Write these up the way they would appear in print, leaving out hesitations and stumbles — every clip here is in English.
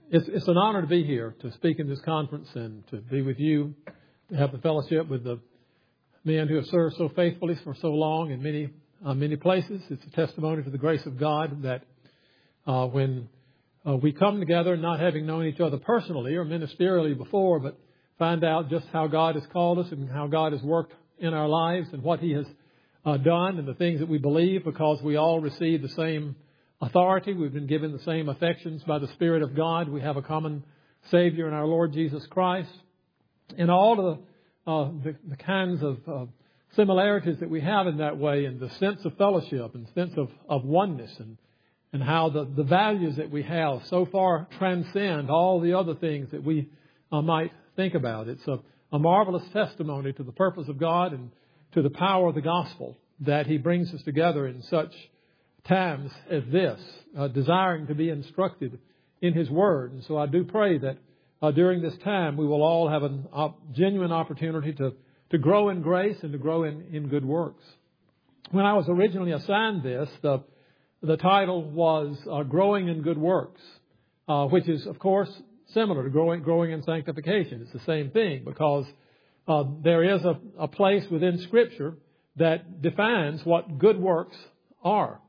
It's an honor to be here, to speak in this conference and to be with you, to have the fellowship with the men who have served so faithfully for so long in many places. It's a testimony to the grace of God that when we come together, not having known each other personally or ministerially before, but find out just how God has called us and how God has worked in our lives and what He has done and the things that we believe, because we all receive the same authority. We've been given the same affections by the Spirit of God. We have a common Savior in our Lord Jesus Christ. And all the kinds of similarities that we have in that way, and the sense of fellowship and sense of oneness, and how the values that we have so far transcend all the other things that we might think about. It's a marvelous testimony to the purpose of God and to the power of the gospel that He brings us together in such times as this, desiring to be instructed in His Word. And so I do pray that during this time we will all have a genuine opportunity to grow in grace and to grow in good works. When I was originally assigned this, the title was Growing in Good Works, which is, of course, similar to growing in sanctification. It's the same thing, because there is a place within Scripture that defines what good works are.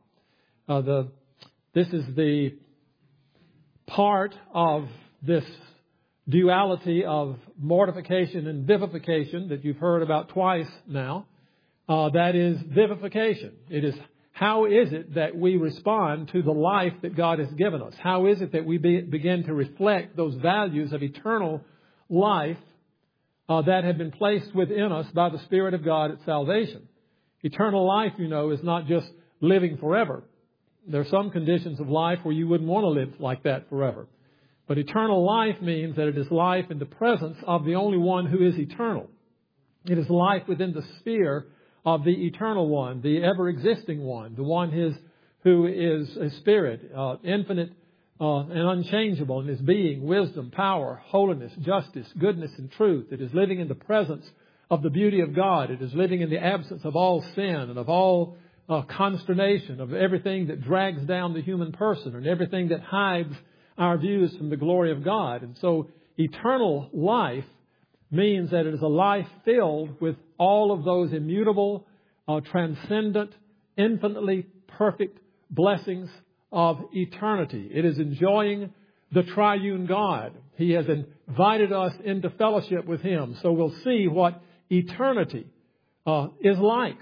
This is the part of this duality of mortification and vivification that you've heard about twice now. That is vivification. It is, how is it that we respond to the life that God has given us? How is it that we begin to reflect those values of eternal life that have been placed within us by the Spirit of God at salvation? Eternal life, you know, is not just living forever. There are some conditions of life where you wouldn't want to live like that forever. But eternal life means that it is life in the presence of the only one who is eternal. It is life within the sphere of the eternal one, the ever-existing one, the one who is a spirit, infinite and unchangeable in His being, wisdom, power, holiness, justice, goodness, and truth. It is living in the presence of the beauty of God. It is living in the absence of all sin and of all consternation, of everything that drags down the human person and everything that hides our views from the glory of God. And so eternal life means that it is a life filled with all of those immutable, transcendent, infinitely perfect blessings of eternity. It is enjoying the triune God. He has invited us into fellowship with Him. So we'll see what eternity is like.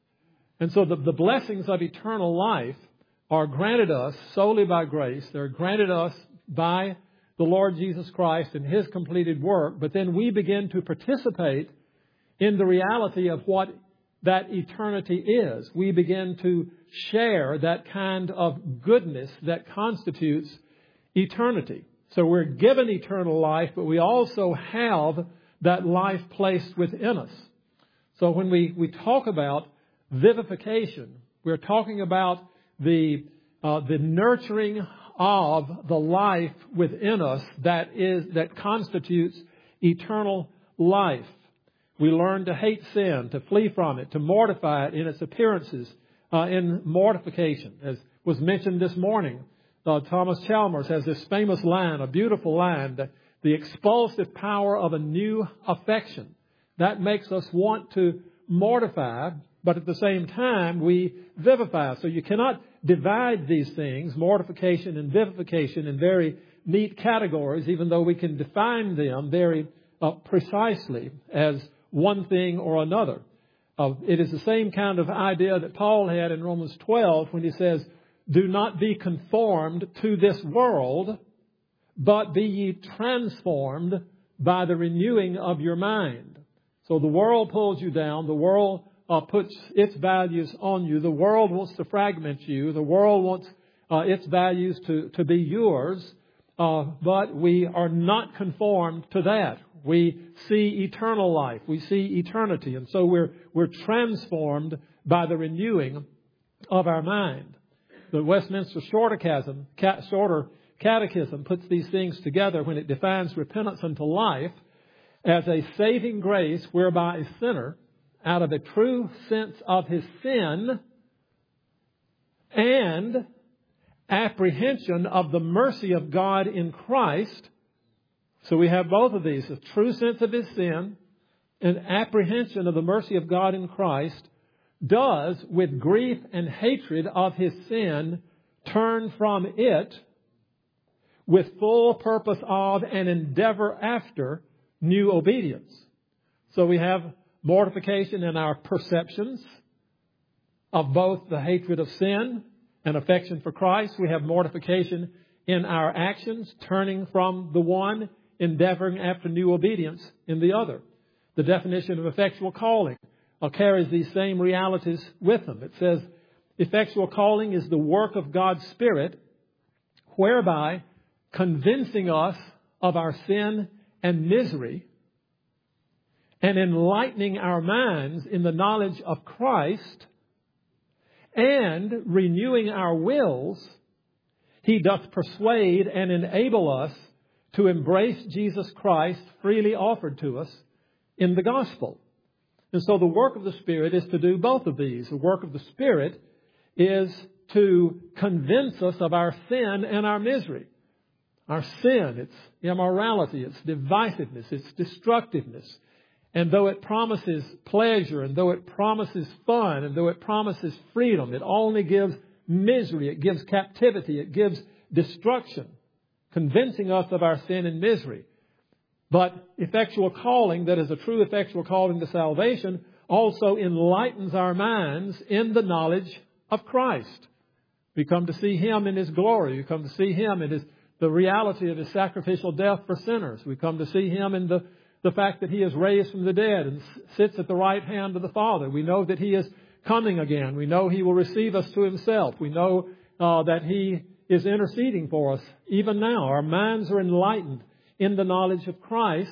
And so the blessings of eternal life are granted us solely by grace. They're granted us by the Lord Jesus Christ and His completed work. But then we begin to participate in the reality of what that eternity is. We begin to share that kind of goodness that constitutes eternity. So we're given eternal life, but we also have that life placed within us. So when we talk about vivification, we're talking about the nurturing of the life within us that constitutes eternal life. We learn to hate sin, to flee from it, to mortify it in its appearances, in mortification. As was mentioned this morning, Thomas Chalmers has this famous line, a beautiful line, that the expulsive power of a new affection. That makes us want to mortify, but at the same time we vivify. So you cannot divide these things, mortification and vivification, in very neat categories, even though we can define them very precisely as one thing or another. It is the same kind of idea that Paul had in Romans 12 when he says, "Do not be conformed to this world, but be ye transformed by the renewing of your mind." So the world pulls you down. The world puts its values on you. The world wants to fragment you. The world wants its values to be yours. But we are not conformed to that. We see eternal life. We see eternity. And so we're transformed by the renewing of our mind. The Westminster Shorter Catechism puts these things together when it defines repentance unto life as a saving grace whereby a sinner, out of a true sense of his sin and apprehension of the mercy of God in Christ. So we have both of these, a true sense of his sin and apprehension of the mercy of God in Christ, does, with grief and hatred of his sin, turn from it with full purpose of and endeavor after new obedience. So we have mortification in our perceptions of both the hatred of sin and affection for Christ. We have mortification in our actions, turning from the one, endeavoring after new obedience in the other. The definition of effectual calling carries these same realities with them. It says, effectual calling is the work of God's Spirit, whereby convincing us of our sin and misery and enlightening our minds in the knowledge of Christ and renewing our wills, he doth persuade and enable us to embrace Jesus Christ freely offered to us in the gospel. And so the work of the Spirit is to do both of these. The work of the Spirit is to convince us of our sin and our misery. Our sin, its immorality, its divisiveness, its destructiveness. And though it promises pleasure, and though it promises fun, and though it promises freedom, it only gives misery, it gives captivity, it gives destruction, convincing us of our sin and misery. But effectual calling, that is a true effectual calling to salvation, also enlightens our minds in the knowledge of Christ. We come to see him in his glory. We come to see him in the reality of his sacrificial death for sinners. We come to see him in the fact that he is raised from the dead and sits at the right hand of the Father. We know that he is coming again. We know he will receive us to himself. We know that he is interceding for us even now. Our minds are enlightened in the knowledge of Christ.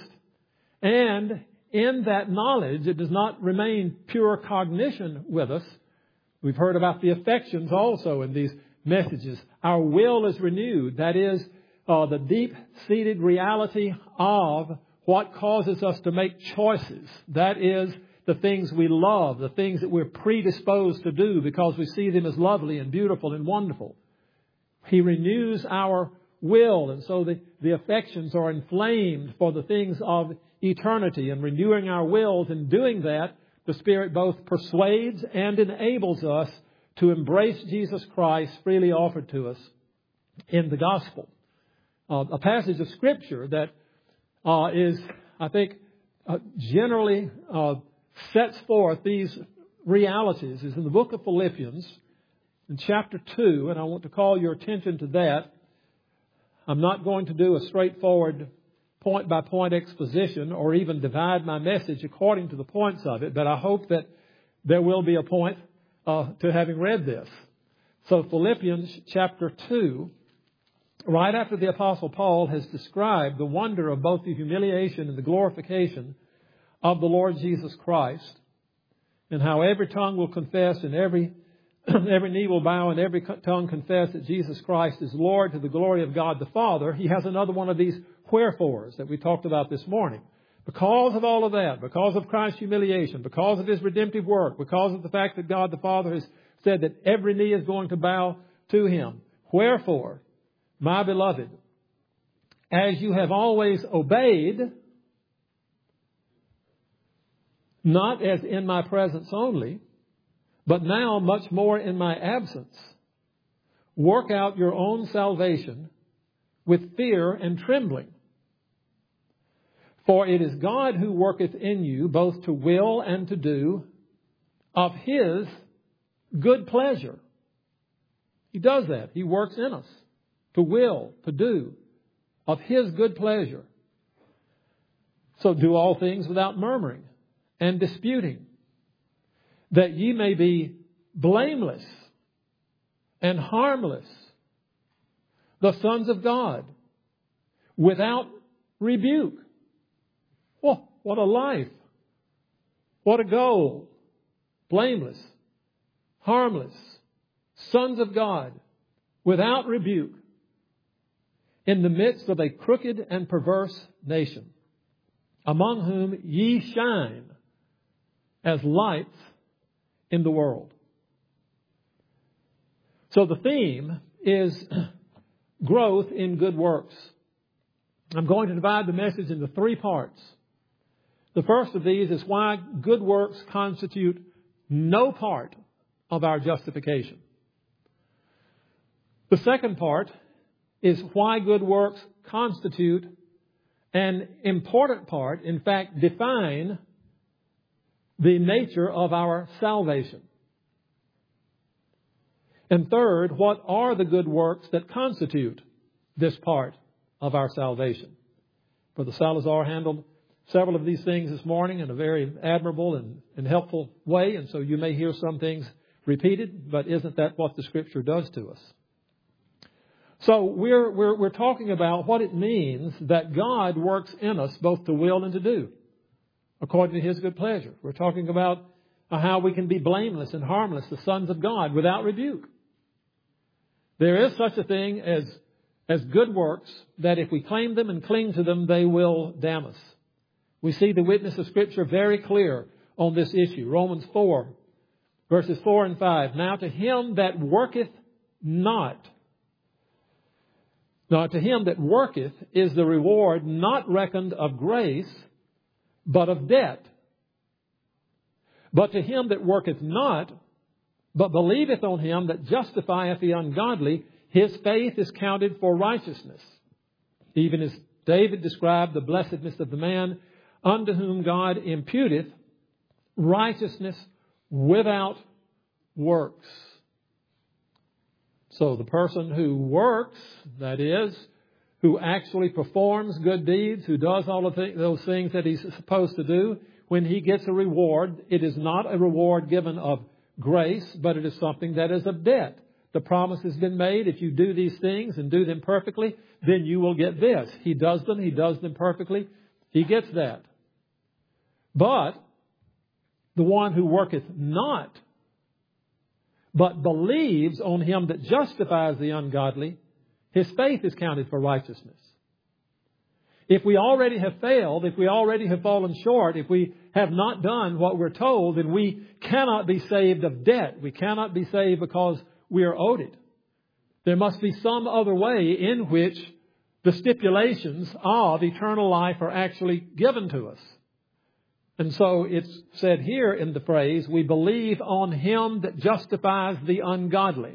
And in that knowledge, it does not remain pure cognition with us. We've heard about the affections also in these messages. Our will is renewed. That is the deep-seated reality of what causes us to make choices. That is the things we love, the things that we're predisposed to do because we see them as lovely and beautiful and wonderful. He renews our will, and so the affections are inflamed for the things of eternity. And renewing our wills, in doing that, the Spirit both persuades and enables us to embrace Jesus Christ freely offered to us in the gospel. A passage of Scripture that is, I think, generally sets forth these realities is in the book of Philippians in chapter 2, and I want to call your attention to that. I'm not going to do a straightforward point-by-point exposition or even divide my message according to the points of it, but I hope that there will be a point to having read this. So Philippians chapter 2, right after the Apostle Paul has described the wonder of both the humiliation and the glorification of the Lord Jesus Christ, and how every tongue will confess and every knee will bow and every tongue confess that Jesus Christ is Lord to the glory of God the Father, he has another one of these wherefores that we talked about this morning. Because of all of that, because of Christ's humiliation, because of his redemptive work, because of the fact that God the Father has said that every knee is going to bow to him. Wherefore, my beloved, as you have always obeyed, not as in my presence only, but now much more in my absence, work out your own salvation with fear and trembling. For it is God who worketh in you both to will and to do of his good pleasure. He does that. He works in us to will, to do of his good pleasure. So do all things without murmuring and disputing, that ye may be blameless and harmless, the sons of God, without rebuke. Oh, what a life. What a goal. Blameless, harmless, sons of God, without rebuke, in the midst of a crooked and perverse nation, among whom ye shine as lights in the world. So the theme is growth in good works. I'm going to divide the message into 3 parts. The first of these is why good works constitute no part of our justification. The second part is why good works constitute an important part, in fact, define the nature of our salvation. And third, what are the good works that constitute this part of our salvation? Brother Salazar handled several of these things this morning in a very admirable and helpful way, and so you may hear some things repeated, but isn't that what the Scripture does to us? So we're talking about what it means that God works in us both to will and to do, according to His good pleasure. We're talking about how we can be blameless and harmless, the sons of God, without rebuke. There is such a thing as good works that if we claim them and cling to them, they will damn us. We see the witness of Scripture very clear on this issue. Romans 4, verses 4 and 5. Now to him that worketh not. Now to him that worketh is the reward not reckoned of grace, but of debt. But to him that worketh not, but believeth on him that justifieth the ungodly, his faith is counted for righteousness. Even as David described the blessedness of the man unto whom God imputeth righteousness without works. So the person who works, that is, who actually performs good deeds, who does all of those things that he's supposed to do, when he gets a reward, it is not a reward given of grace, but it is something that is of debt. The promise has been made, if you do these things and do them perfectly, then you will get this. He does them perfectly, he gets that. But the one who worketh not, but believes on him that justifies the ungodly, his faith is counted for righteousness. If we already have failed, if we already have fallen short, if we have not done what we're told, then we cannot be saved of debt. We cannot be saved because we are owed it. There must be some other way in which the stipulations of eternal life are actually given to us. And so it's said here in the phrase, we believe on him that justifies the ungodly.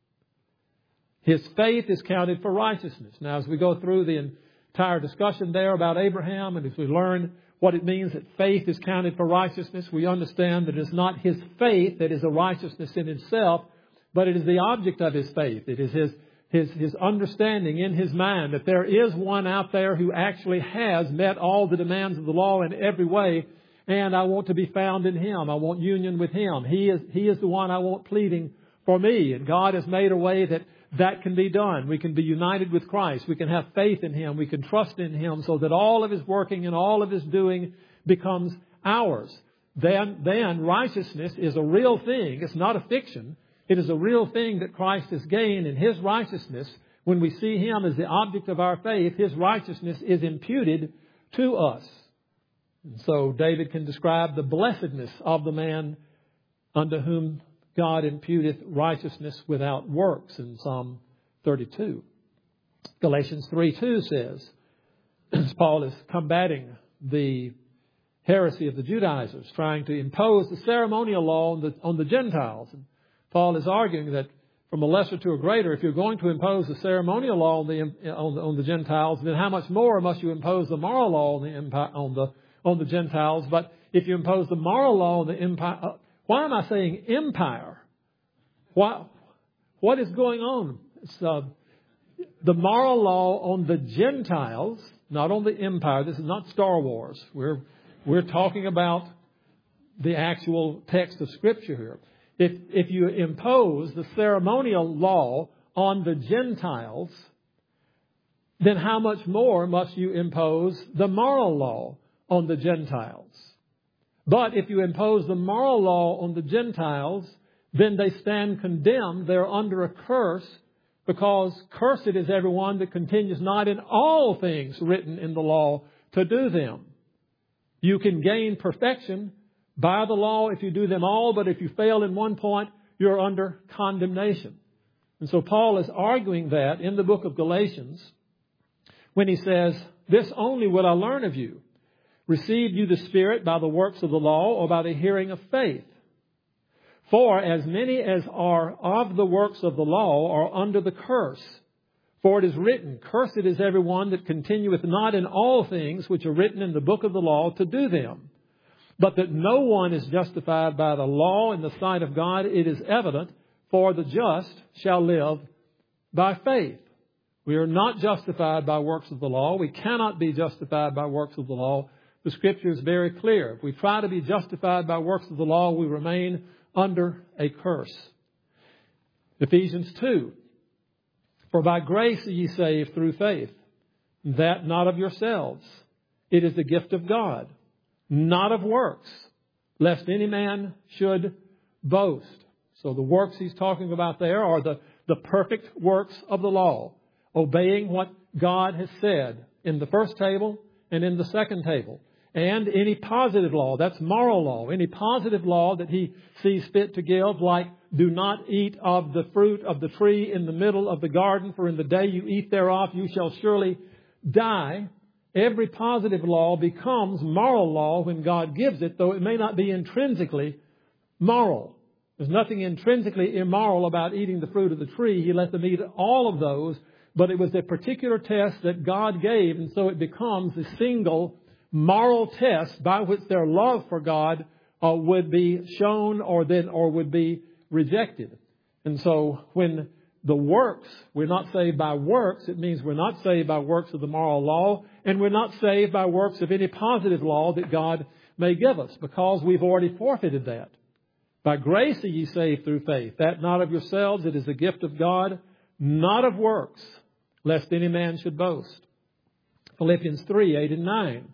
His faith is counted for righteousness. Now, as we go through the entire discussion there about Abraham, and as we learn what it means that faith is counted for righteousness, we understand that it's not his faith that is a righteousness in itself, but it is the object of his faith. It is his understanding in his mind that there is one out there who actually has met all the demands of the law in every way, and I want to be found in him. I want union with him. He is the one I want pleading for me. And God has made a way that can be done. We can be united with Christ. We can have faith in him. We can trust in him so that all of his working and all of his doing becomes ours. Then righteousness is a real thing. It's not a fiction. It is a real thing that Christ has gained, and his righteousness, when we see him as the object of our faith, his righteousness is imputed to us. And so David can describe the blessedness of the man unto whom God imputeth righteousness without works in Psalm 32. Galatians 3:2 says, as Paul is combating the heresy of the Judaizers, trying to impose the ceremonial law on the Gentiles. And Paul is arguing that from a lesser to a greater, if you're going to impose the ceremonial law on the Gentiles, then how much more must you impose the moral law on the Gentiles? But if you impose the moral law on the empire, why am I saying empire? What is going on? It's, the moral law on the Gentiles, not on the empire. This is not Star Wars. We're talking about the actual text of Scripture here. If you impose the ceremonial law on the Gentiles, then how much more must you impose the moral law on the Gentiles? But if you impose the moral law on the Gentiles, then they stand condemned. They're under a curse, because cursed is everyone that continues not in all things written in the law to do them. You can gain perfection by the law if you do them all, but if you fail in one point, you're under condemnation. And so Paul is arguing that in the book of Galatians when he says, "This only will I learn of you. Received you the Spirit by the works of the law or by the hearing of faith? For as many as are of the works of the law are under the curse. For it is written, Cursed is everyone that continueth not in all things which are written in the book of the law to do them. But that no one is justified by the law in the sight of God, it is evident, for the just shall live by faith." We are not justified by works of the law. We cannot be justified by works of the law. The Scripture is very clear. If we try to be justified by works of the law, we remain under a curse. Ephesians 2. "For by grace are ye saved through faith, that not of yourselves. It is the gift of God, not of works, lest any man should boast." So the works he's talking about there are the perfect works of the law, obeying what God has said in the first table and in the second table. And any positive law, that's moral law, any positive law that he sees fit to give, like do not eat of the fruit of the tree in the middle of the garden, for in the day you eat thereof you shall surely die. Every positive law becomes moral law when God gives it, though it may not be intrinsically moral. There's nothing intrinsically immoral about eating the fruit of the tree. He let them eat all of those, but it was a particular test that God gave, and so it becomes the single moral test by which their love for God would be shown or would be rejected. And so when the works, we're not saved by works, it means we're not saved by works of the moral law, and we're not saved by works of any positive law that God may give us, because we've already forfeited that. By grace are ye saved through faith, that not of yourselves, it is a gift of God, not of works, lest any man should boast. Philippians 3, 8 and 9.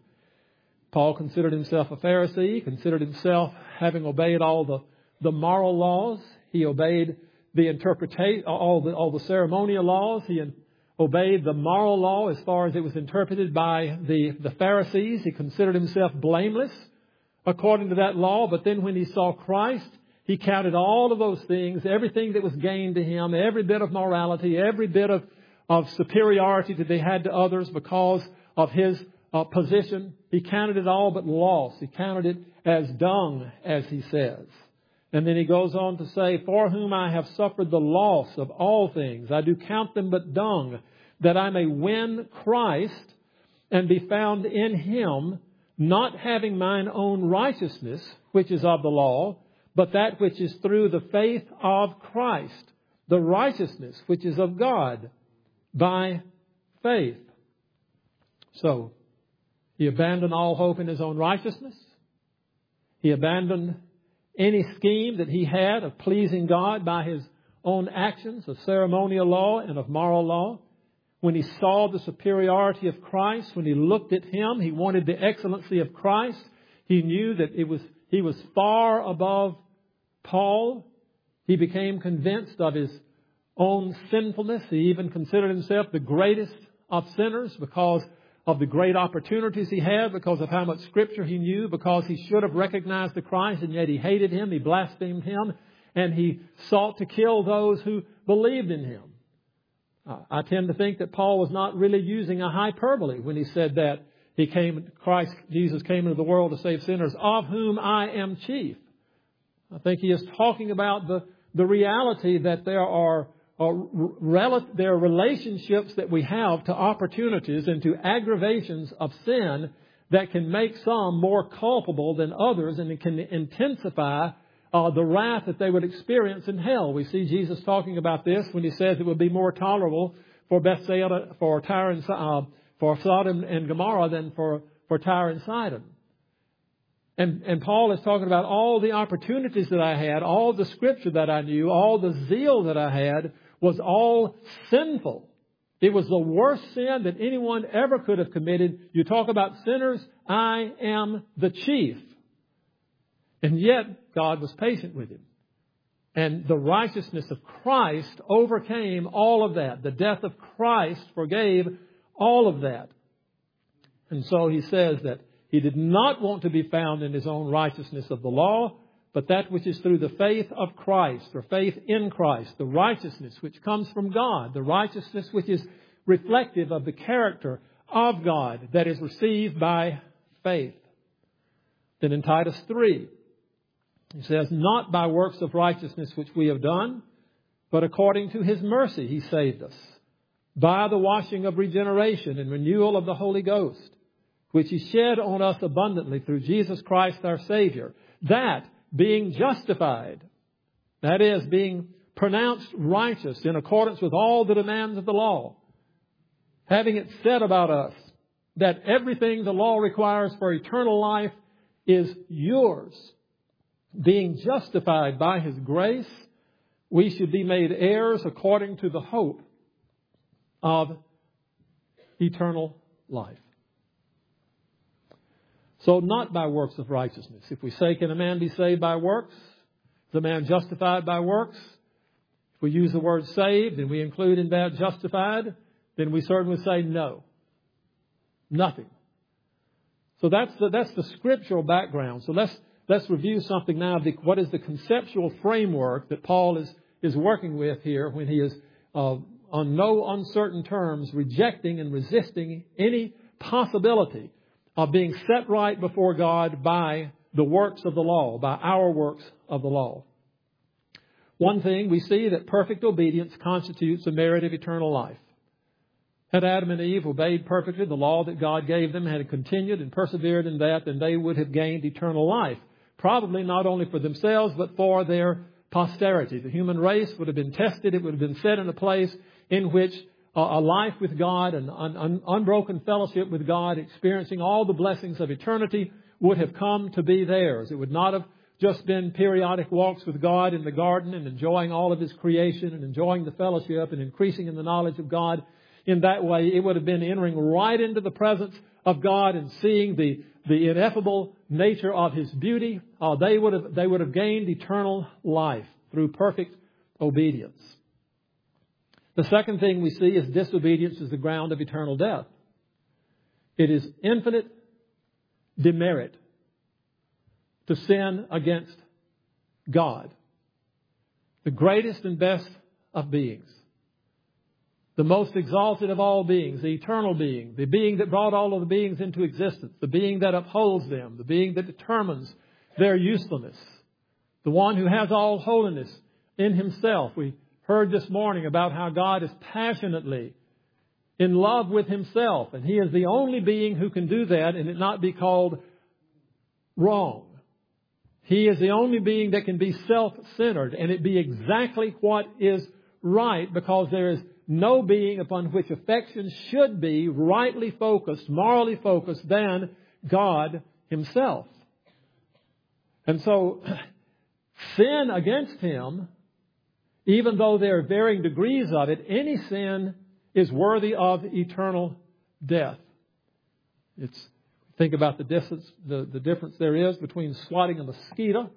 Paul considered himself a Pharisee, considered himself having obeyed all the moral laws. He obeyed the interpretation, all the ceremonial laws. He obeyed the moral law as far as it was interpreted by the Pharisees. He considered himself blameless according to that law. But then when he saw Christ, he counted all of those things, everything that was gained to him, every bit of morality, every bit of superiority that they had to others because of his position. He counted it all but loss. He counted it as dung, as he says. And then he goes on to say, "For whom I have suffered the loss of all things, I do count them but dung, that I may win Christ and be found in him, not having mine own righteousness, which is of the law, but that which is through the faith of Christ, the righteousness which is of God by faith." So, he abandoned all hope in his own righteousness. He abandoned any scheme that he had of pleasing God by his own actions of ceremonial law and of moral law. When he saw the superiority of Christ, when he looked at him, he wanted the excellency of Christ. He knew that he was far above Paul. He became convinced of his own sinfulness. He even considered himself the greatest of sinners because of the great opportunities he had, because of how much Scripture he knew, because he should have recognized the Christ, and yet he hated him, he blasphemed him, and he sought to kill those who believed in him. I tend to think that Paul was not really using a hyperbole when he said that Jesus came into the world to save sinners, of whom I am chief. I think he is talking about the reality that there are relationships that we have to opportunities and to aggravations of sin that can make some more culpable than others, and it can intensify the wrath that they would experience in hell. We see Jesus talking about this when he says it would be more tolerable for Bethsaida, for Sodom and Gomorrah than for Tyre and Sidon. And Paul is talking about all the opportunities that I had, all the Scripture that I knew, all the zeal that I had was all sinful. It was the worst sin that anyone ever could have committed. You talk about sinners, I am the chief. And yet, God was patient with him. And the righteousness of Christ overcame all of that. The death of Christ forgave all of that. And so he says that he did not want to be found in his own righteousness of the law, but that which is through the faith of Christ, or faith in Christ, the righteousness which comes from God, the righteousness which is reflective of the character of God that is received by faith. Then in Titus 3, he says, not by works of righteousness which we have done, but according to His mercy He saved us, by the washing of regeneration and renewal of the Holy Ghost, which He shed on us abundantly through Jesus Christ our Savior, that being justified, that is, being pronounced righteous in accordance with all the demands of the law, having it said about us that everything the law requires for eternal life is yours, being justified by His grace, we should be made heirs according to the hope of eternal life. So not by works of righteousness. If we say, can a man be saved by works? Is a man justified by works? If we use the word saved and we include in that justified, then we certainly say no. Nothing. So that's the scriptural background. So let's review something now. What is the conceptual framework that Paul is working with here when he is on no uncertain terms rejecting and resisting any possibility of being set right before God by the works of the law, by our works of the law. One thing, we see that perfect obedience constitutes the merit of eternal life. Had Adam and Eve obeyed perfectly the law that God gave them, had continued and persevered in that, then they would have gained eternal life. Probably not only for themselves, but for their posterity. The human race would have been tested. It would have been set in a place in which a life with God and unbroken fellowship with God, experiencing all the blessings of eternity, would have come to be theirs. It would not have just been periodic walks with God in the garden and enjoying all of His creation and enjoying the fellowship and increasing in the knowledge of God. In that way, it would have been entering right into the presence of God and seeing the ineffable nature of His beauty. They would have gained eternal life through perfect obedience. The second thing we see is disobedience is the ground of eternal death. It is infinite demerit to sin against God, the greatest and best of beings, the most exalted of all beings, the eternal being, the being that brought all of the beings into existence, the being that upholds them, the being that determines their usefulness, the one who has all holiness in Himself. We heard this morning about how God is passionately in love with Himself, and He is the only being who can do that and it not be called wrong. He is the only being that can be self-centered and it be exactly what is right, because there is no being upon which affection should be rightly focused, morally focused, than God Himself. And so sin against Him, even though there are varying degrees of it, any sin is worthy of eternal death. Think about the difference there is between swatting a mosquito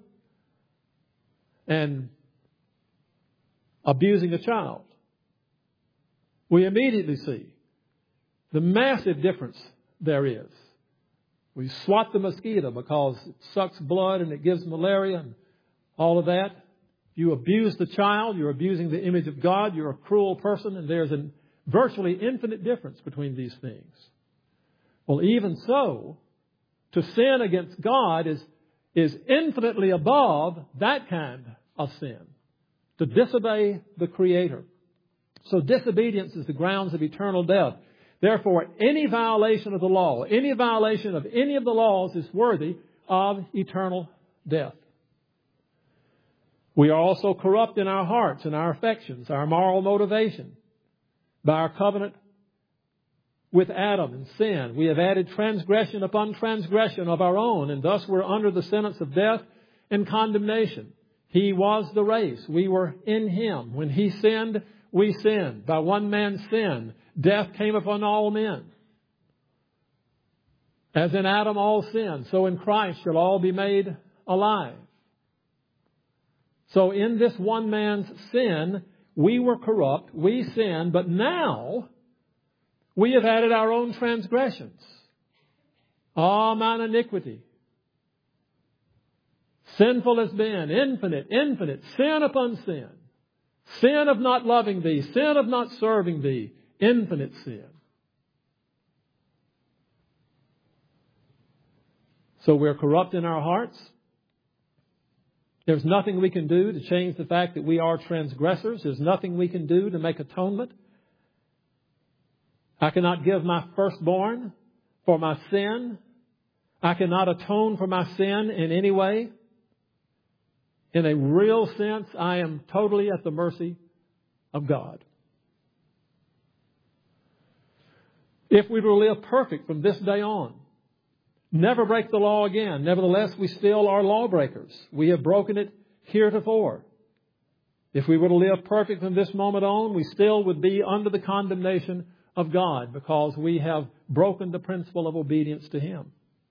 and abusing a child. We immediately see the massive difference there is. We swat the mosquito because it sucks blood and it gives malaria and all of that. You abuse the child, you're abusing the image of God, you're a cruel person, and there's a virtually infinite difference between these things. Well, even so, to sin against God is infinitely above that kind of sin, to disobey the Creator. So disobedience is the grounds of eternal death. Therefore, any violation of the law, any violation of any of the laws is worthy of eternal death. We are also corrupt in our hearts and our affections, our moral motivation. By our covenant with Adam and sin, we have added transgression upon transgression of our own, and thus we're under the sentence of death and condemnation. He was the race. We were in Him. When He sinned, we sinned. By one man's sin, death came upon all men. As in Adam all sin, so in Christ shall all be made alive. So in this one man's sin, we were corrupt, we sinned, but now we have added our own transgressions. All mine iniquity. Sinful has been infinite sin upon sin. Sin of not loving Thee, sin of not serving Thee, infinite sin. So we're corrupt in our hearts. There's nothing we can do to change the fact that we are transgressors. There's nothing we can do to make atonement. I cannot give my firstborn for my sin. I cannot atone for my sin in any way. In a real sense, I am totally at the mercy of God. If we were to live perfect from this day on, never break the law again, nevertheless, we still are lawbreakers. We have broken it heretofore. If we were to live perfect from this moment on, we still would be under the condemnation of God because we have broken the principle of obedience to Him.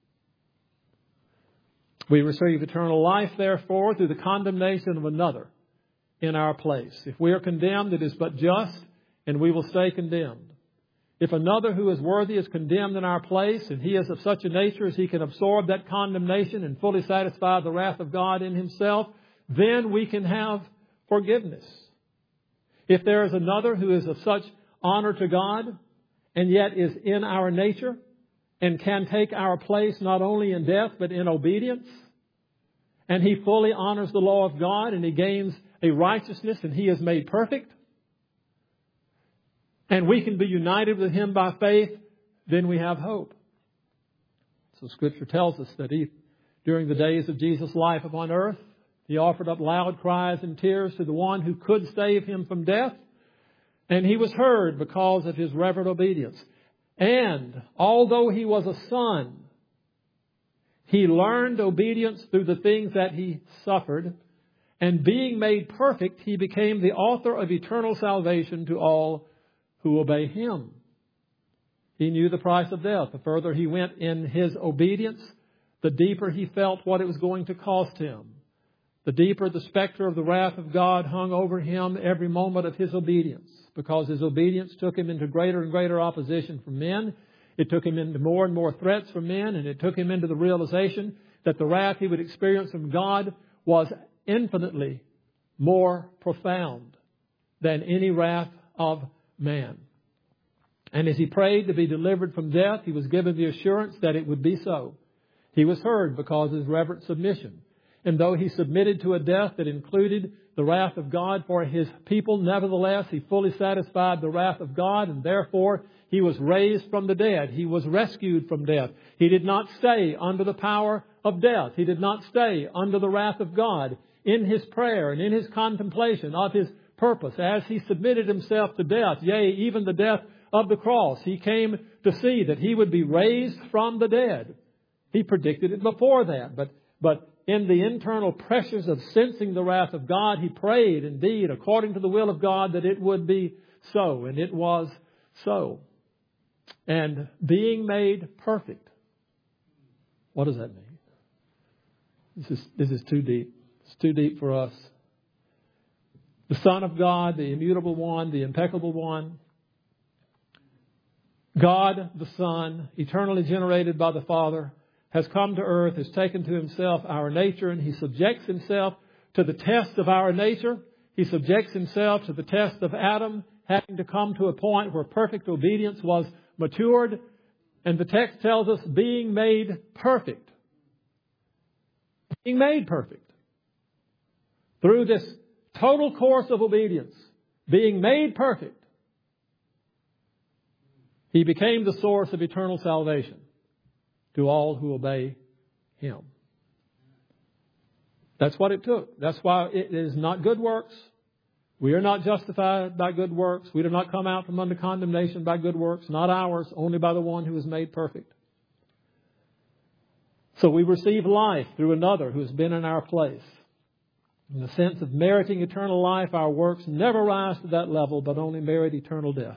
We receive eternal life, therefore, through the condemnation of another in our place. If we are condemned, it is but just, and we will stay condemned. If another who is worthy is condemned in our place, and he is of such a nature as he can absorb that condemnation and fully satisfy the wrath of God in himself, then we can have forgiveness. If there is another who is of such honor to God, and yet is in our nature, and can take our place not only in death but in obedience, and he fully honors the law of God, and he gains a righteousness, and he is made perfect, and we can be united with him by faith, then we have hope. So Scripture tells us that during the days of Jesus' life upon earth, he offered up loud cries and tears to the one who could save him from death, and he was heard because of his reverent obedience. And although he was a son, he learned obedience through the things that he suffered. And being made perfect, he became the author of eternal salvation to all who obey him. He knew the price of death. The further he went in his obedience, the deeper he felt what it was going to cost him. The deeper the specter of the wrath of God hung over him every moment of his obedience. Because his obedience took him into greater and greater opposition from men. It took him into more and more threats from men. And it took him into the realization that the wrath he would experience from God was infinitely more profound than any wrath of man. And as he prayed to be delivered from death, he was given the assurance that it would be so. He was heard because of his reverent submission. And though he submitted to a death that included the wrath of God for his people, nevertheless, he fully satisfied the wrath of God, and therefore he was raised from the dead. He was rescued from death. He did not stay under the power of death. He did not stay under the wrath of God. In his prayer and in his contemplation of his purpose, as he submitted himself to death, yea, even the death of the cross, he came to see that he would be raised from the dead. He predicted it before that, but in the internal pressures of sensing the wrath of God, he prayed indeed according to the will of God that it would be so. And it was so. And being made perfect. What does that mean? This is too deep. It's too deep for us. The Son of God, the immutable one, the impeccable one. God the Son, eternally generated by the Father, has come to earth, has taken to himself our nature, and he subjects himself to the test of our nature. He subjects himself to the test of Adam, having to come to a point where perfect obedience was matured. And the text tells us being made perfect. Being made perfect. Through this total course of obedience, being made perfect, he became the source of eternal salvation to all who obey him. That's what it took. That's why it is not good works. We are not justified by good works. We do not come out from under condemnation by good works. Not ours, only by the one who is made perfect. So we receive life through another who has been in our place. In the sense of meriting eternal life, our works never rise to that level, but only merit eternal death.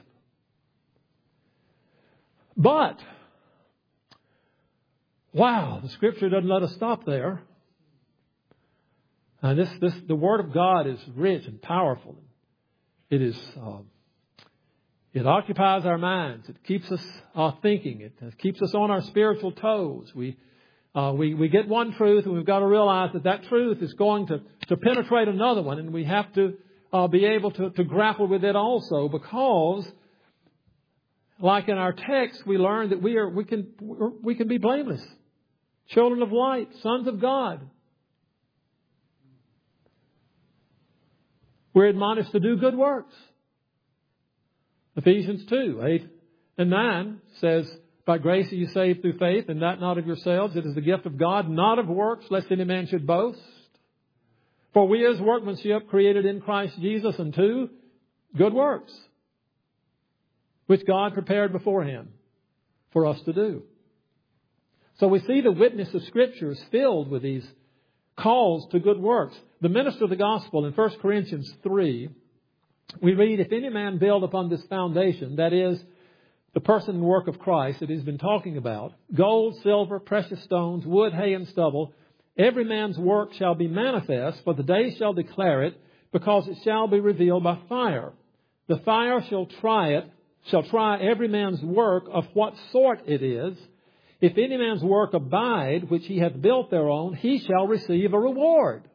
But wow, the Scripture doesn't let us stop there. And the Word of God is rich and powerful. It occupies our minds. It keeps us thinking. It keeps us on our spiritual toes. We get one truth, and we've got to realize that that truth is going to penetrate another one, and we have to be able to grapple with it also, because, like in our text, we learn that we can be blameless, children of light, sons of God. We're admonished to do good works. Ephesians 2, 8 and 9 says, by grace are you saved through faith, and that not of yourselves. It is the gift of God, not of works, lest any man should boast. For we as workmanship created in Christ Jesus unto good works, which God prepared beforehand for us to do. So we see the witness of Scripture is filled with these calls to good works. The minister of the gospel in 1 Corinthians 3, we read, if any man build upon this foundation, that is, the person and work of Christ that he's been talking about, gold, silver, precious stones, wood, hay, and stubble, every man's work shall be manifest, for the day shall declare it, because it shall be revealed by fire. The fire shall try every man's work of what sort it is. If any man's work abide, which he hath built thereon, he shall receive a reward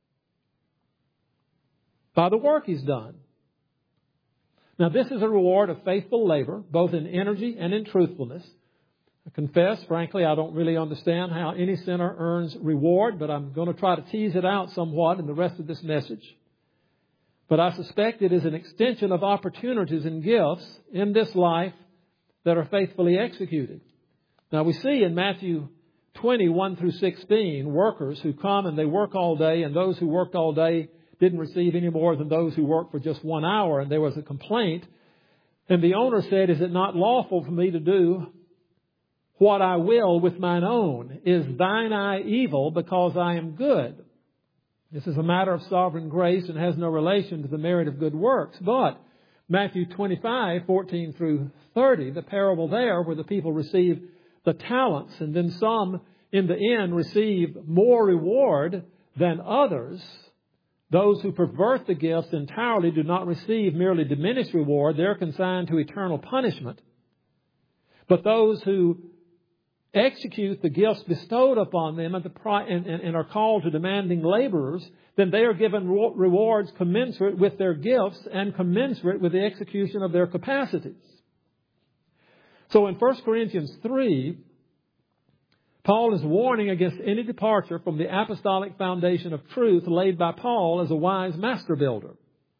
by the work he's done. Now, this is a reward of faithful labor, both in energy and in truthfulness. I confess, frankly, I don't really understand how any sinner earns reward, but I'm going to try to tease it out somewhat in the rest of this message. But I suspect it is an extension of opportunities and gifts in this life that are faithfully executed. Now, we see in Matthew 20, 1-16, workers who come and they work all day, and those who worked all day didn't receive any more than those who worked for just 1 hour. And there was a complaint. And the owner said, is it not lawful for me to do what I will with mine own? Is thine eye evil because I am good? This is a matter of sovereign grace and has no relation to the merit of good works. But Matthew 25, 14-30, the parable there where the people receive the talents, and then some in the end receive more reward than others. Those who pervert the gifts entirely do not receive merely diminished reward. They're consigned to eternal punishment. But those who execute the gifts bestowed upon them and are called to demanding laborers, then they are given rewards commensurate with their gifts and commensurate with the execution of their capacities. So in 1 Corinthians 3, Paul is warning against any departure from the apostolic foundation of truth laid by Paul as a wise master builder,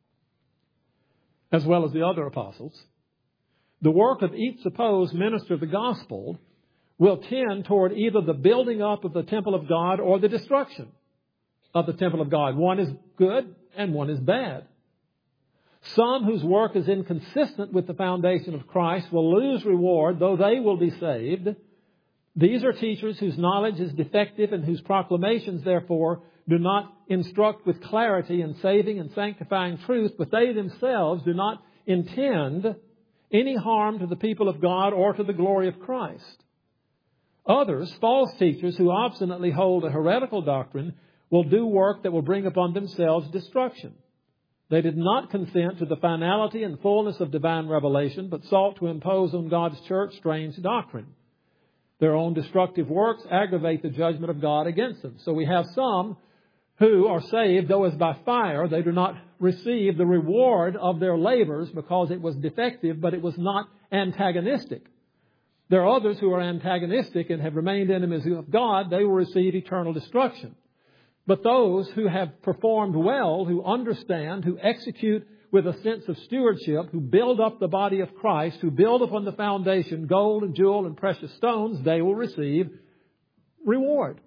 as well as the other apostles. The work of each supposed minister of the gospel will tend toward either the building up of the temple of God or the destruction of the temple of God. One is good and one is bad. Some whose work is inconsistent with the foundation of Christ will lose reward, though they will be saved. These are teachers whose knowledge is defective and whose proclamations, therefore, do not instruct with clarity in saving and sanctifying truth, but they themselves do not intend any harm to the people of God or to the glory of Christ. Others, false teachers who obstinately hold a heretical doctrine, will do work that will bring upon themselves destruction. They did not consent to the finality and fullness of divine revelation, but sought to impose on God's church strange doctrine. Their own destructive works aggravate the judgment of God against them. So we have some who are saved, though as by fire, they do not receive the reward of their labors because it was defective, but it was not antagonistic. There are others who are antagonistic and have remained enemies of God. They will receive eternal destruction. But those who have performed well, who understand, who execute with a sense of stewardship, who build up the body of Christ, who build upon the foundation gold and jewel and precious stones, they will receive reward.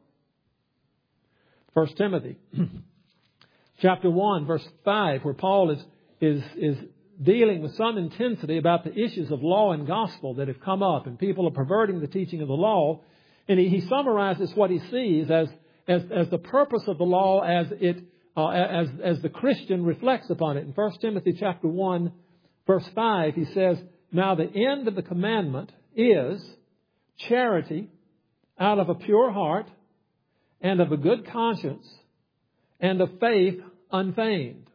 1 Timothy chapter 1, verse 5, where Paul is dealing with some intensity about the issues of law and gospel that have come up, and people are perverting the teaching of the law. And he summarizes what he sees as the purpose of the law as the Christian reflects upon it. In 1 Timothy chapter 1, verse 5, he says, now the end of the commandment is charity out of a pure heart and of a good conscience and of faith unfeigned.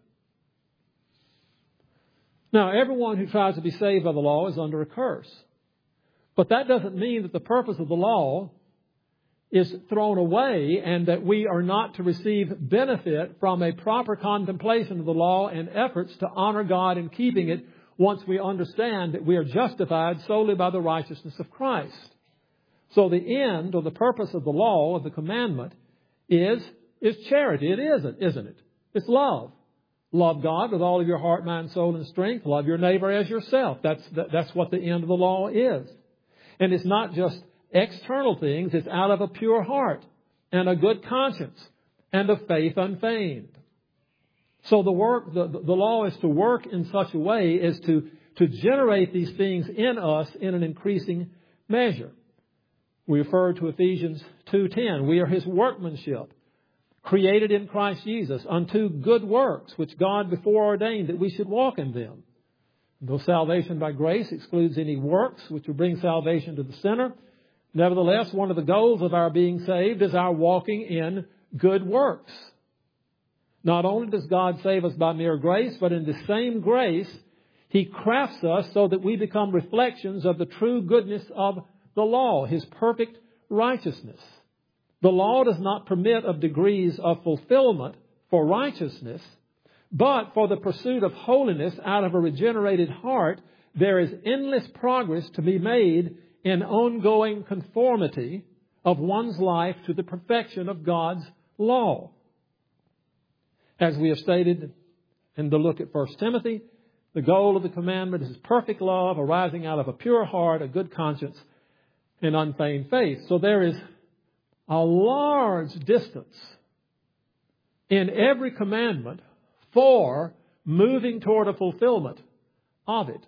Now, everyone who tries to be saved by the law is under a curse. But that doesn't mean that the purpose of the law is thrown away and that we are not to receive benefit from a proper contemplation of the law and efforts to honor God in keeping it once we understand that we are justified solely by the righteousness of Christ. So the end or the purpose of the law, of the commandment, is charity. It isn't it? It's love. Love God with all of your heart, mind, soul, and strength. Love your neighbor as yourself. That's what the end of the law is. And it's not just external things. It's out of a pure heart and a good conscience and a faith unfeigned. So the law is to work in such a way as to generate these things in us in an increasing measure. We refer to Ephesians 2:10. We are His workmanship, created in Christ Jesus unto good works, which God before ordained that we should walk in them. Though salvation by grace excludes any works which would bring salvation to the sinner, nevertheless, one of the goals of our being saved is our walking in good works. Not only does God save us by mere grace, but in the same grace, He crafts us so that we become reflections of the true goodness of the law, His perfect righteousness. The law does not permit of degrees of fulfillment for righteousness, but for the pursuit of holiness out of a regenerated heart, there is endless progress to be made in ongoing conformity of one's life to the perfection of God's law. As we have stated in the look at 1 Timothy, the goal of the commandment is perfect love arising out of a pure heart, a good conscience, and unfeigned faith. So there is a large distance in every commandment for moving toward a fulfillment of it.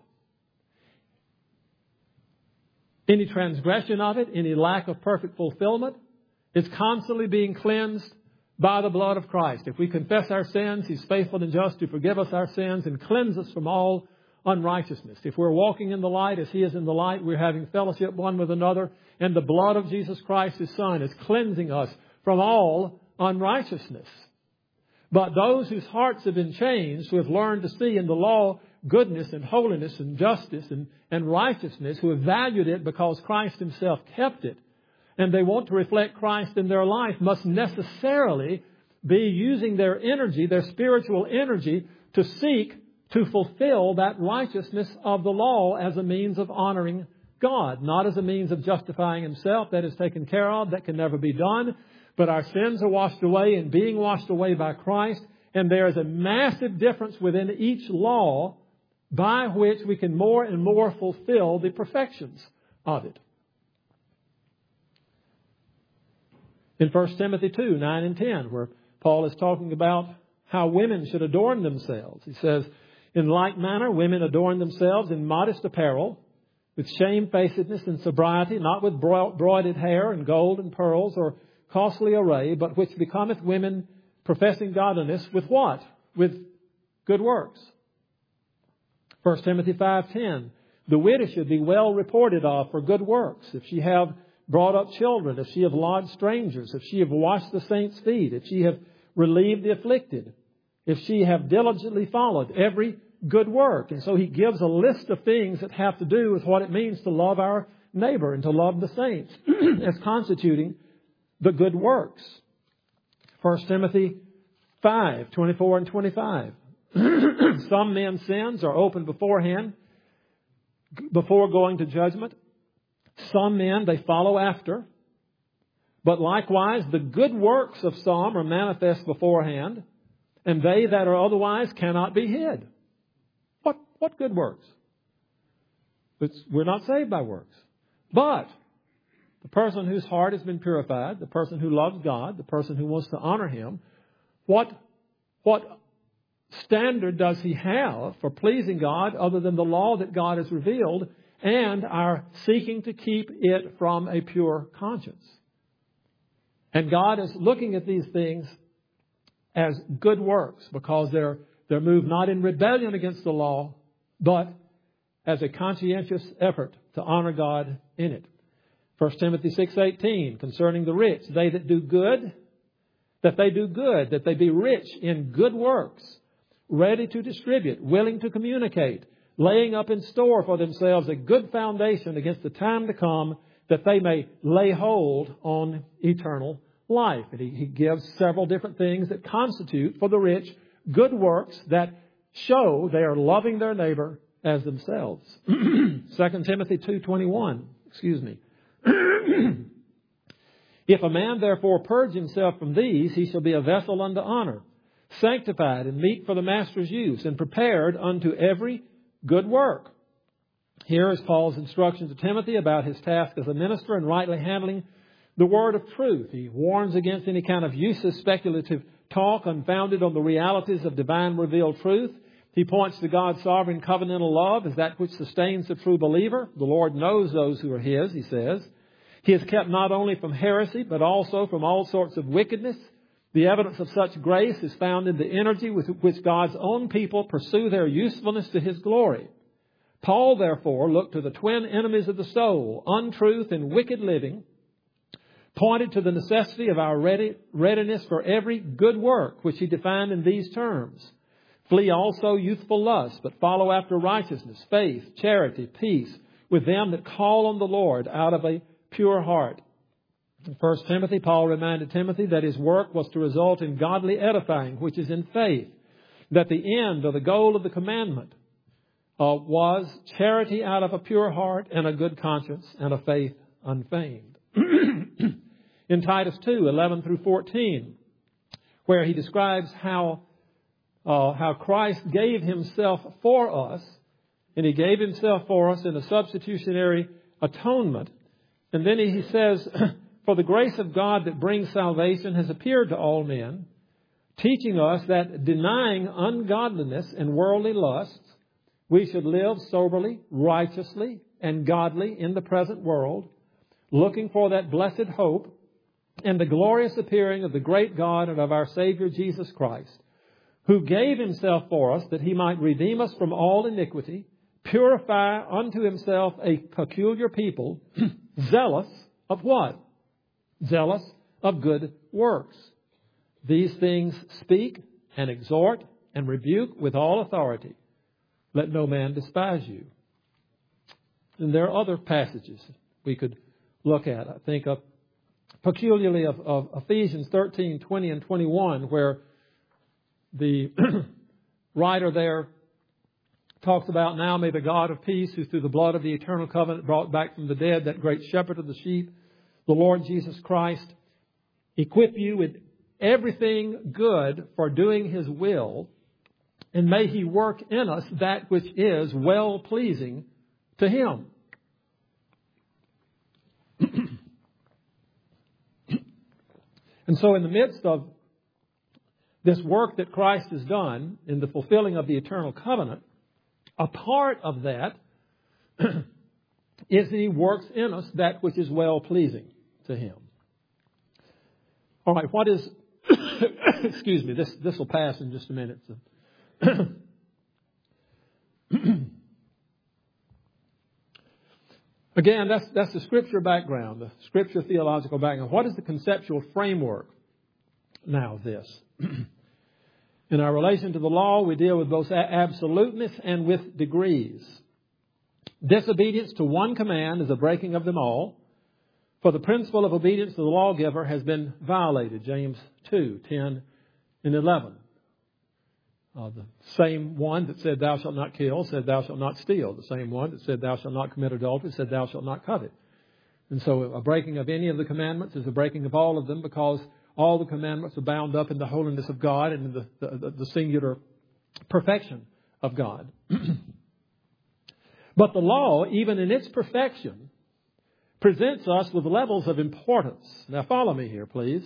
Any transgression of it, any lack of perfect fulfillment, is constantly being cleansed by the blood of Christ. If we confess our sins, He's faithful and just to forgive us our sins and cleanse us from all unrighteousness. If we're walking in the light as He is in the light, we're having fellowship one with another, and the blood of Jesus Christ, His Son, is cleansing us from all unrighteousness. But those whose hearts have been changed, who have learned to see in the law goodness and holiness and justice and righteousness, who have valued it because Christ Himself kept it, and they want to reflect Christ in their life, must necessarily be using their energy, their spiritual energy, to seek to fulfill that righteousness of the law as a means of honoring God, not as a means of justifying Himself. That is taken care of. That can never be done. But our sins are washed away and being washed away by Christ. And there is a massive difference within each law by which we can more and more fulfill the perfections of it. In 1 Timothy 2, 9 and 10, where Paul is talking about how women should adorn themselves. He says, in like manner, women adorn themselves in modest apparel, with shamefacedness and sobriety, not with broided hair and gold and pearls or costly array, but which becometh women professing godliness with what? With good works. 1 Timothy 5:10, the widow should be well reported of for good works, if she have brought up children, if she have lodged strangers, if she have washed the saints' feet, if she have relieved the afflicted, if she have diligently followed every good work. And so he gives a list of things that have to do with what it means to love our neighbor and to love the saints as constituting the good works. 1 Timothy 5, 24 and 25. Some men's sins are open beforehand, before going to judgment. Some men they follow after. But likewise, the good works of some are manifest beforehand, and they that are otherwise cannot be hid. What good works? We're not saved by works. But the person whose heart has been purified, the person who loves God, the person who wants to honor Him, what standard does he have for pleasing God other than the law that God has revealed and our seeking to keep it from a pure conscience? And God is looking at these things as good works because they're moved not in rebellion against the law, but as a conscientious effort to honor God in it. 1 Timothy 6:18, concerning the rich, they that do good, that they be rich in good works, ready to distribute, willing to communicate, laying up in store for themselves a good foundation against the time to come, that they may lay hold on eternal life. And he gives several different things that constitute for the rich good works that show they are loving their neighbor as themselves. 2 Timothy 2:21, If a man therefore purge himself from these, he shall be a vessel unto honor, sanctified and meet for the master's use, and prepared unto every good work. Here is Paul's instruction to Timothy about his task as a minister and rightly handling the word of truth. He warns against any kind of useless speculative talk unfounded on the realities of divine revealed truth. He points to God's sovereign covenantal love as that which sustains the true believer. The Lord knows those who are His, he says. He is kept not only from heresy, but also from all sorts of wickedness. The evidence of such grace is found in the energy with which God's own people pursue their usefulness to His glory. Paul, therefore, looked to the twin enemies of the soul, untruth and wicked living, pointed to the necessity of our readiness for every good work, which he defined in these terms. Flee also youthful lust, but follow after righteousness, faith, charity, peace, with them that call on the Lord out of a pure heart. In 1 Timothy, Paul reminded Timothy that his work was to result in godly edifying, which is in faith, that the end or the goal of the commandment was charity out of a pure heart and a good conscience and a faith unfeigned. In Titus 2:11 through 14, where he describes how Christ gave Himself for us, and He gave Himself for us in a substitutionary atonement. And then he says, for the grace of God that brings salvation has appeared to all men, teaching us that denying ungodliness and worldly lusts, we should live soberly, righteously, and godly in the present world, looking for that blessed hope and the glorious appearing of the great God and of our Savior Jesus Christ, who gave Himself for us that He might redeem us from all iniquity, purify unto Himself a peculiar people, zealous of what? Zealous of good works. These things speak and exhort and rebuke with all authority. Let no man despise you. And there are other passages we could look at. I think peculiarly of Ephesians 13, 20 and 21, where the writer there talks about, now may the God of peace, who through the blood of the eternal covenant brought back from the dead that great shepherd of the sheep, the Lord Jesus Christ, equip you with everything good for doing His will, and may He work in us that which is well-pleasing to Him. And so in the midst of this work that Christ has done in the fulfilling of the eternal covenant, a part of that is that He works in us that which is well-pleasing to Him. All right, what is... excuse me, this will pass in just a minute. So. Again, that's the Scripture background, the Scripture theological background. What is the conceptual framework now of this? In our relation to the law, we deal with both absoluteness and with degrees. Disobedience to one command is a breaking of them all. For the principle of obedience to the lawgiver has been violated. James 2, 10 and 11. The same one that said thou shalt not kill said thou shalt not steal. The same one that said thou shalt not commit adultery said thou shalt not covet. And so a breaking of any of the commandments is a breaking of all of them, because all the commandments are bound up in the holiness of God and in the singular perfection of God. But the law, even in its perfection, presents us with levels of importance. Now follow me here, please.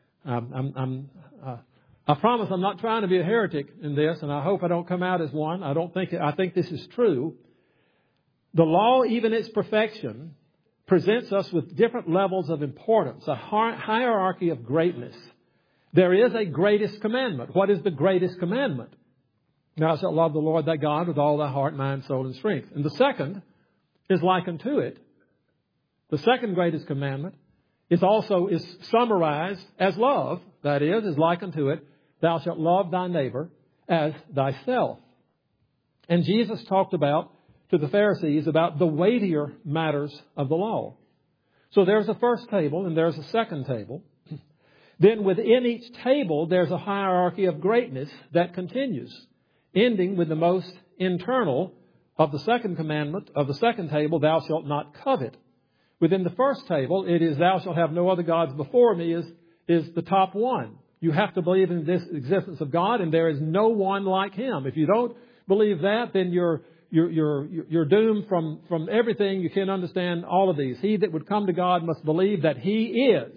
I promise I'm not trying to be a heretic in this, and I hope I don't come out as one. I think this is true. The law, even its perfection, presents us with different levels of importance, a hierarchy of greatness. There is a greatest commandment. What is the greatest commandment? Thou shalt love the Lord thy God with all thy heart, mind, soul, and strength. And the second is like unto it. The second greatest commandment is summarized as love. That is like unto it. Thou shalt love thy neighbor as thyself. And Jesus talked to the Pharisees about the weightier matters of the law. So there's a first table and there's a second table. Then within each table, there's a hierarchy of greatness that continues, ending with the most internal of the second commandment of the second table, thou shalt not covet. Within the first table, it is thou shalt have no other gods before me is the top one. You have to believe in this existence of God, and there is no one like Him. If you don't believe that, then you're doomed from everything. You can't understand all of these. He that would come to God must believe that He is,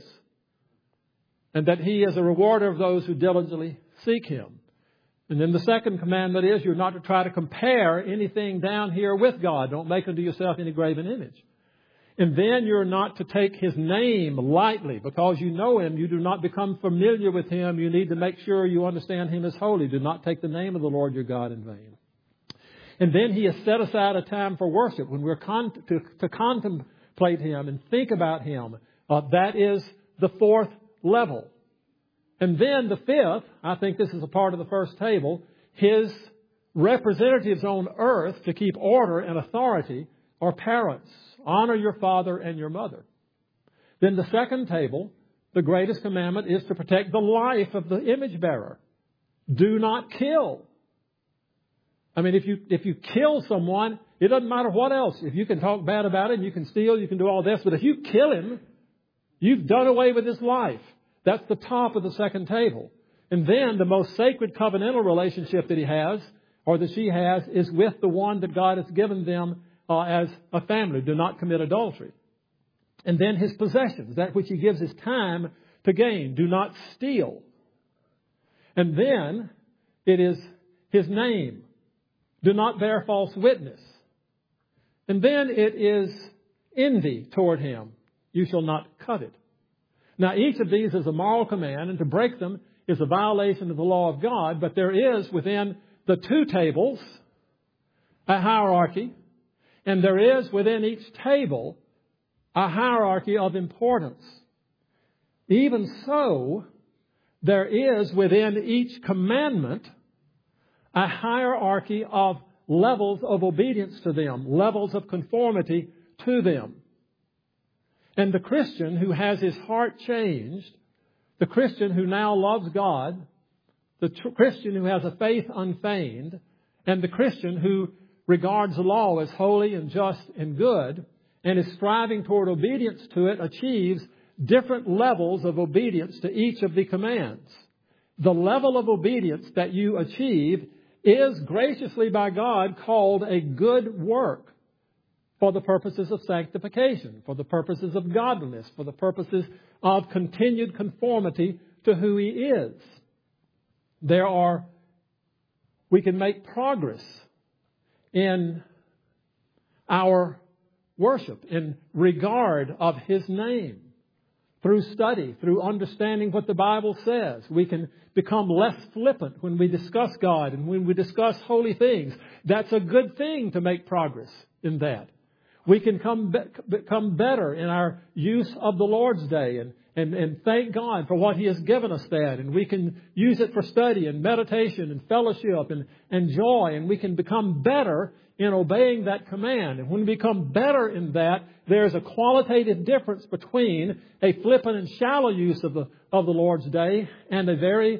and that He is a rewarder of those who diligently seek Him. And then the second commandment is you're not to try to compare anything down here with God. Don't make unto yourself any graven image. And then you're not to take His name lightly. Because you know Him, you do not become familiar with Him. You need to make sure you understand Him as holy. Do not take the name of the Lord your God in vain. And then He has set aside a time for worship when we're to contemplate Him and think about Him. That is the fourth level. And then the fifth, I think this is a part of the first table, His representatives on earth to keep order and authority are parents. Honor your father and your mother. Then the second table, the greatest commandment is to protect the life of the image bearer. Do not kill. I mean, if you kill someone, it doesn't matter what else. If you can talk bad about him, you can steal, you can do all this. But if you kill him, you've done away with his life. That's the top of the second table. And then the most sacred covenantal relationship that he has, or that she has, is with the one that God has given them as a family. Do not commit adultery. And then his possessions, that which he gives his time to gain. Do not steal. And then it is his name. Do not bear false witness. And then it is envy toward him. You shall not covet. Now each of these is a moral command, and to break them is a violation of the law of God. But there is within the two tables a hierarchy. And there is within each table a hierarchy of importance. Even so, there is within each commandment a hierarchy of levels of obedience to them, levels of conformity to them. And the Christian who has his heart changed, the Christian who now loves God, the Christian who has a faith unfeigned, and the Christian who regards the law as holy and just and good, and is striving toward obedience to it, achieves different levels of obedience to each of the commands. The level of obedience that you achieve is graciously by God called a good work for the purposes of sanctification, for the purposes of godliness, for the purposes of continued conformity to who He is. We can make progress in our worship, in regard of His name, through study, through understanding what the Bible says. We can become less flippant when we discuss God and when we discuss holy things. That's a good thing to make progress in that. We can become better in our use of the Lord's Day and thank God for what He has given us that. And we can use it for study and meditation and fellowship and joy. And we can become better in obeying that command. And when we become better in that, there's a qualitative difference between a flippant and shallow use of the Lord's Day and a very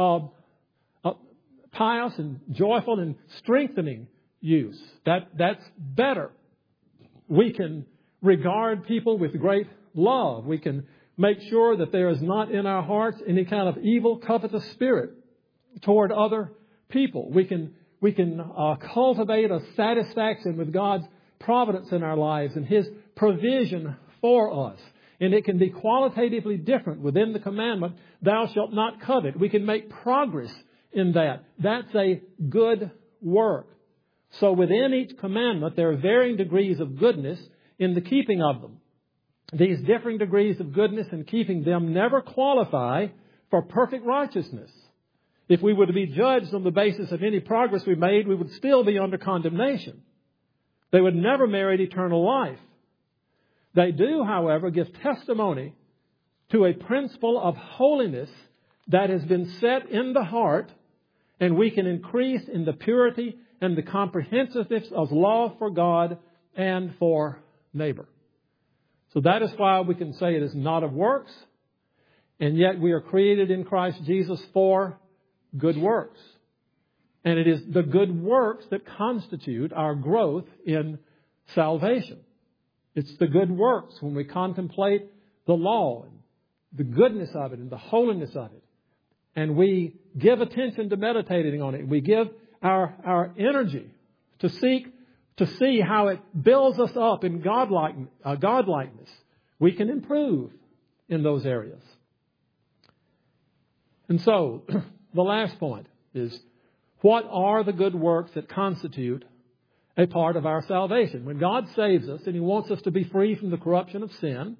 pious and joyful and strengthening use. That's better. We can regard people with great love. We can make sure that there is not in our hearts any kind of evil, covetous spirit toward other people. We can cultivate a satisfaction with God's providence in our lives and His provision for us. And it can be qualitatively different within the commandment, thou shalt not covet. We can make progress in that. That's a good work. So within each commandment, there are varying degrees of goodness in the keeping of them. These differing degrees of goodness in keeping them never qualify for perfect righteousness. If we were to be judged on the basis of any progress we made, we would still be under condemnation. They would never merit eternal life. They do, however, give testimony to a principle of holiness that has been set in the heart, and we can increase in the purity and the comprehensiveness of love for God and for neighbor. So that is why we can say it is not of works, and yet we are created in Christ Jesus for good works. And it is the good works that constitute our growth in salvation. It's the good works when we contemplate the law and the goodness of it and the holiness of it. And we give attention to meditating on it. We give our energy to seek to see how it builds us up in godlikeness. We can improve in those areas. And so, the last point is, what are the good works that constitute a part of our salvation? When God saves us and He wants us to be free from the corruption of sin,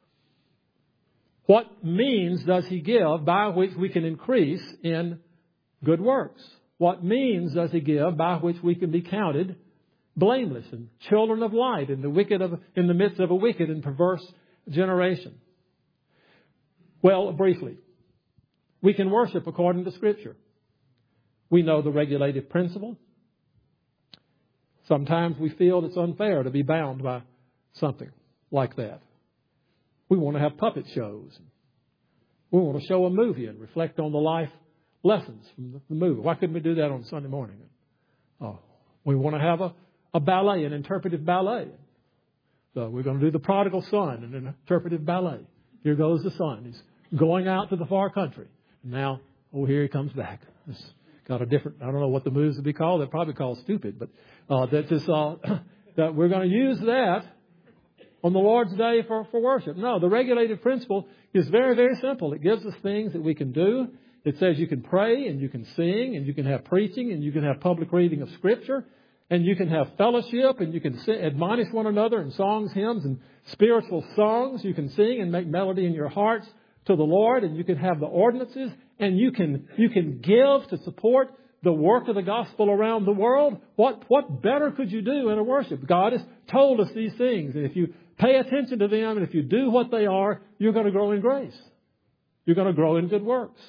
what means does He give by which we can increase in good works? What means does He give by which we can be counted blameless and children of light in the midst of a wicked and perverse generation? Well, briefly, we can worship according to Scripture. We know the regulative principle. Sometimes we feel it's unfair to be bound by something like that. We want to have puppet shows. We want to show a movie and reflect on the life lessons from the movie. Why couldn't we do that on Sunday morning? Oh, we want to have a ballet, an interpretive ballet. So we're going to do the prodigal son and an interpretive ballet. Here goes the son. He's going out to the far country. And now, here he comes back. It's got a different, I don't know what the moves would be called. They're probably called stupid. But that we're going to use that on the Lord's Day for worship. No, the regulative principle is very, very simple. It gives us things that we can do. It says you can pray and you can sing and you can have preaching and you can have public reading of Scripture and you can have fellowship and you can admonish one another in songs, hymns, and spiritual songs. You can sing and make melody in your hearts to the Lord, and you can have the ordinances, and you can give to support the work of the gospel around the world. What better could you do in a worship? God has told us these things, and if you pay attention to them and if you do what they are, you're going to grow in grace. You're going to grow in good works.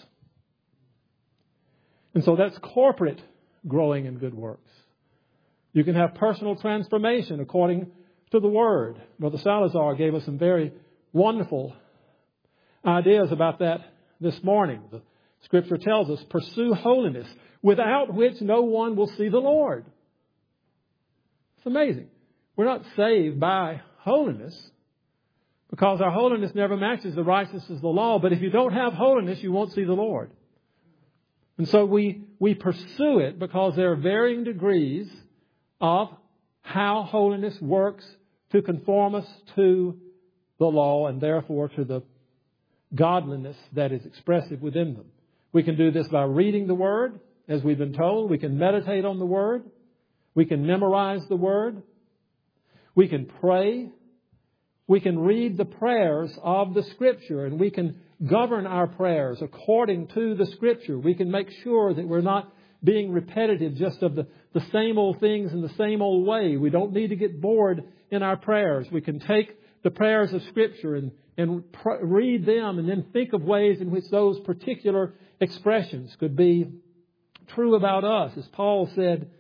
And so that's corporate growing in good works. You can have personal transformation according to the Word. Brother Salazar gave us some very wonderful ideas about that this morning. The Scripture tells us, pursue holiness, without which no one will see the Lord. It's amazing. We're not saved by holiness because our holiness never matches the righteousness of the law. But if you don't have holiness, you won't see the Lord. And so we pursue it because there are varying degrees of how holiness works to conform us to the law and therefore to the godliness that is expressive within them. We can do this by reading the Word, as we've been told. We can meditate on the Word. We can memorize the Word. We can pray. We can read the prayers of the Scripture, and we can govern our prayers according to the Scripture. We can make sure that we're not being repetitive just of the same old things in the same old way. We don't need to get bored in our prayers. We can take the prayers of Scripture and read them and then think of ways in which those particular expressions could be true about us. As Paul said,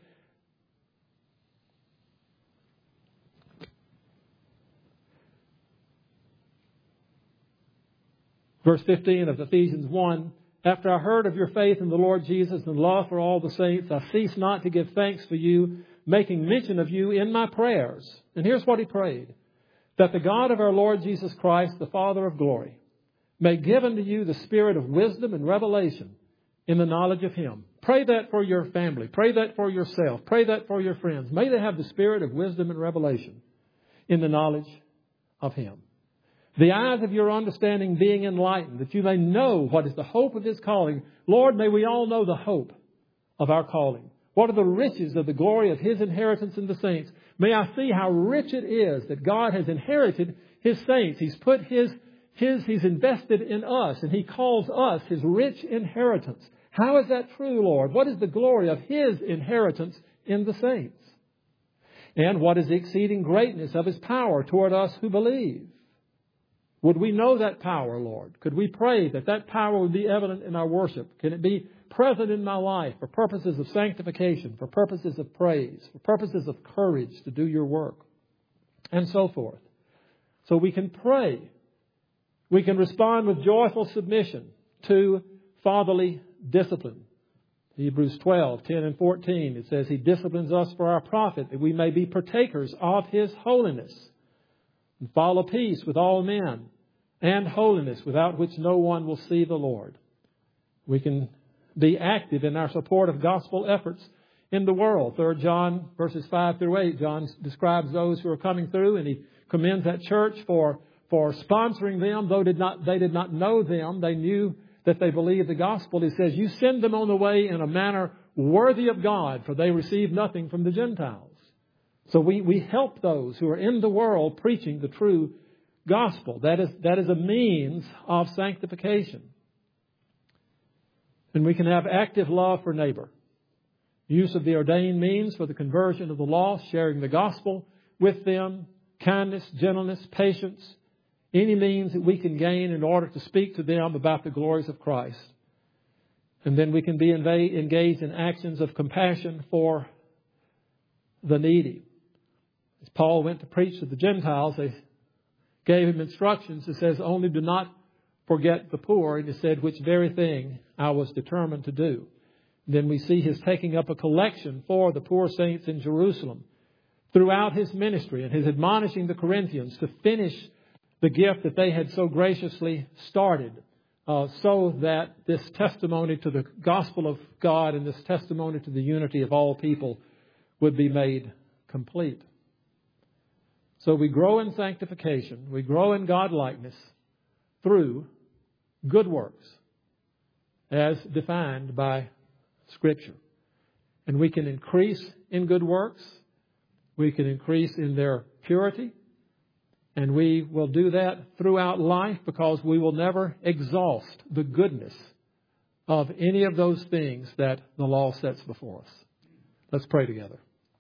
verse 15 of Ephesians 1, after I heard of your faith in the Lord Jesus and love for all the saints, I cease not to give thanks for you, making mention of you in my prayers. And here's what he prayed. That the God of our Lord Jesus Christ, the Father of glory, may give unto you the spirit of wisdom and revelation in the knowledge of Him. Pray that for your family. Pray that for yourself. Pray that for your friends. May they have the spirit of wisdom and revelation in the knowledge of Him. The eyes of your understanding being enlightened, that you may know what is the hope of His calling. Lord, may we all know the hope of our calling. What are the riches of the glory of His inheritance in the saints? May I see how rich it is that God has inherited His saints. He's put He's invested in us, and He calls us His rich inheritance. How is that true, Lord? What is the glory of His inheritance in the saints? And what is the exceeding greatness of His power toward us who believe? Would we know that power, Lord? Could we pray that power would be evident in our worship? Can it be present in my life for purposes of sanctification, for purposes of praise, for purposes of courage to do your work, and so forth? So we can pray. We can respond with joyful submission to fatherly discipline. Hebrews 12, 10 and 14, it says, He disciplines us for our profit, that we may be partakers of His holiness, and follow peace with all men, and holiness, without which no one will see the Lord. We can be active in our support of gospel efforts in the world. 3 John verses 5 through 8, John describes those who are coming through, and he commends that church for sponsoring them, though they did not know them. They knew that they believed the gospel. He says, you send them on the way in a manner worthy of God, for they receive nothing from the Gentiles. So we help those who are in the world preaching the true gospel. That is a means of sanctification. And we can have active love for neighbor. Use of the ordained means for the conversion of the lost, sharing the gospel with them, kindness, gentleness, patience, any means that we can gain in order to speak to them about the glories of Christ. And then we can be engaged in actions of compassion for the needy. As Paul went to preach to the Gentiles, they gave him instructions. It says, only do not forget the poor. And he said, which very thing I was determined to do. And then we see his taking up a collection for the poor saints in Jerusalem throughout his ministry, and his admonishing the Corinthians to finish the gift that they had so graciously started, so that this testimony to the gospel of God and this testimony to the unity of all people would be made complete. So we grow in sanctification, we grow in God-likeness through good works as defined by Scripture. And we can increase in good works, we can increase in their purity, and we will do that throughout life because we will never exhaust the goodness of any of those things that the law sets before us. Let's pray together.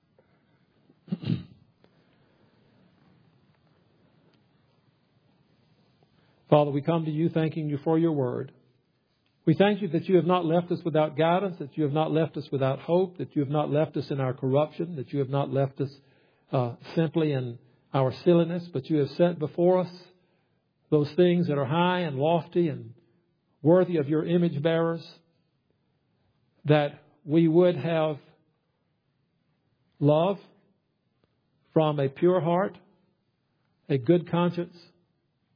Father, we come to you thanking you for your word. We thank you that you have not left us without guidance, that you have not left us without hope, that you have not left us in our corruption, that you have not left us simply in our silliness, but you have set before us those things that are high and lofty and worthy of your image bearers, that we would have love from a pure heart, a good conscience,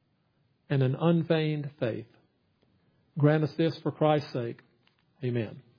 and an unfeigned faith. Grant us this for Christ's sake. Amen.